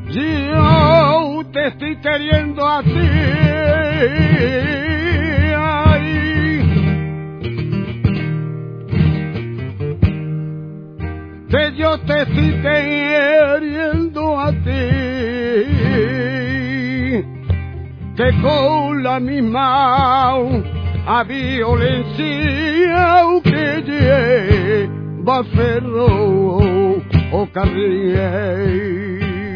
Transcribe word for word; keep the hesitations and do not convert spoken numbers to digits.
Yo te estoy queriendo a ti, ay, que yo te estoy queriendo a ti, que con la misma a violencia que lleva ferro o carriel.